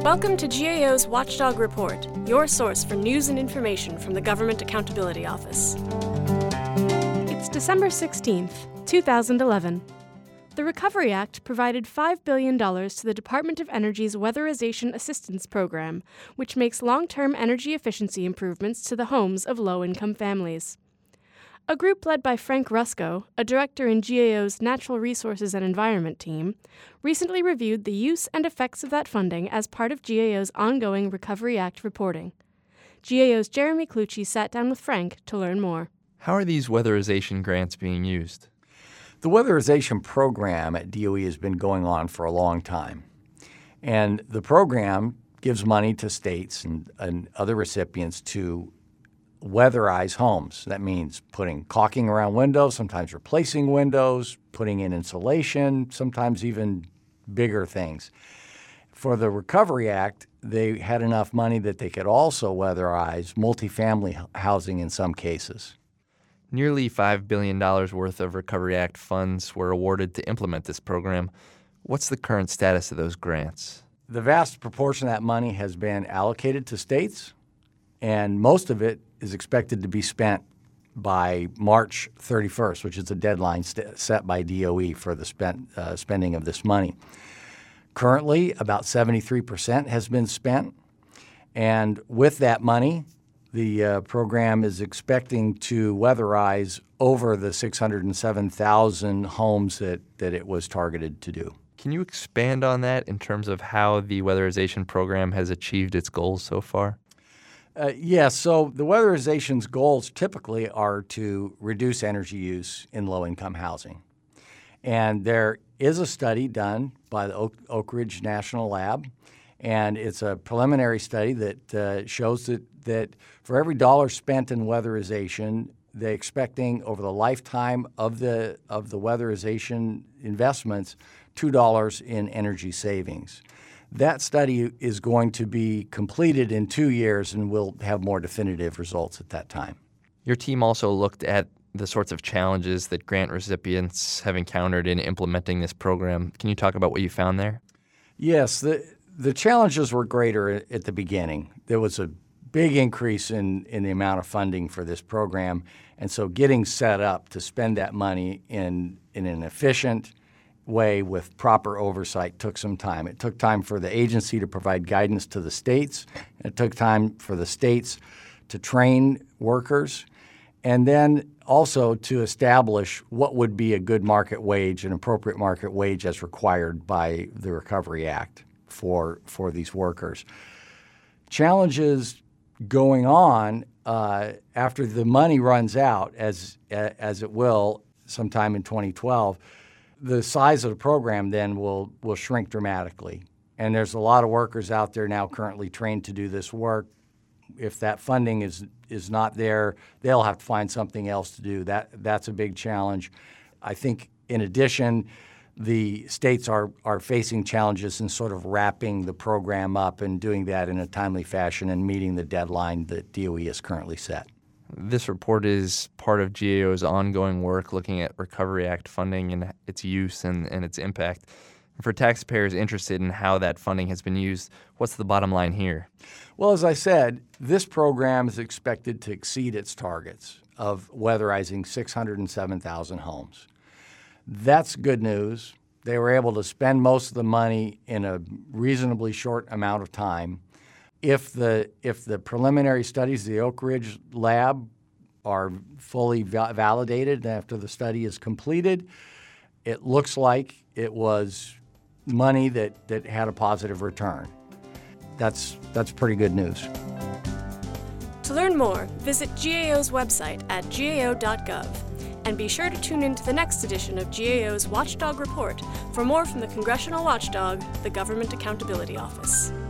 Welcome to GAO's Watchdog Report, your source for news and information from the Government Accountability Office. It's December 16th, 2011. The Recovery Act provided $5 billion to the Department of Energy's Weatherization Assistance Program, which makes long-term energy efficiency improvements to the homes of low-income families. A group led by Frank Rusko, a director in GAO's Natural Resources and Environment team, recently reviewed the use and effects of that funding as part of GAO's ongoing Recovery Act reporting. GAO's Jeremy Clucci sat down with Frank to learn more. How are these weatherization grants being used? The weatherization program at DOE has been going on for a long time. And the program gives money to states and other recipients to weatherize homes. That means putting caulking around windows, sometimes replacing windows, putting in insulation, sometimes even bigger things. For the Recovery Act, they had enough money that they could also weatherize multifamily housing in some cases. Nearly $5 billion worth of Recovery Act funds were awarded to implement this program. What's the current status of those grants? The vast proportion of that money has been allocated to states, and most of it is expected to be spent by March 31st, which is the deadline set by DOE for the spending of this money. Currently, about 73% has been spent, and with that money, the program is expecting to weatherize over the 607,000 homes that it was targeted to do. Can you expand on that in terms of how the weatherization program has achieved its goals so far? Yes. So the weatherization's goals typically are to reduce energy use in low-income housing. And there is a study done by the Oak Ridge National Lab, and it's a preliminary study that shows that for every dollar spent in weatherization, they're expecting over the lifetime of the weatherization investments $2 in energy savings. That study is going to be completed in 2 years, and we'll have more definitive results at that time. Your team also looked at the sorts of challenges that grant recipients have encountered in implementing this program. Can you talk about what you found there? Yes, the challenges were greater at the beginning. There was a big increase in the amount of funding for this program, and so getting set up to spend that money in an efficient way with proper oversight took some time. It took time for the agency to provide guidance to the states. It took time for the states to train workers, and then also to establish what would be a good market wage, an appropriate market wage as required by the Recovery Act for these workers. Challenges going on after the money runs out, as it will sometime in 2012, the size of the program then will shrink dramatically. And there's a lot of workers out there now currently trained to do this work. If that funding is not there, they'll have to find something else to do. That's a big challenge. I think in addition, the states are facing challenges in sort of wrapping the program up and doing that in a timely fashion and meeting the deadline that DOE has currently set. This report is part of GAO's ongoing work looking at Recovery Act funding and its use and its impact. For taxpayers interested in how that funding has been used, what's the bottom line here? Well, as I said, this program is expected to exceed its targets of weatherizing 607,000 homes. That's good news. They were able to spend most of the money in a reasonably short amount of time. If the preliminary studies of the Oak Ridge Lab are fully validated after the study is completed, it looks like it was money that had a positive return. That's pretty good news. To learn more, visit GAO's website at gao.gov. And be sure to tune in to the next edition of GAO's Watchdog Report for more from the Congressional Watchdog, the Government Accountability Office.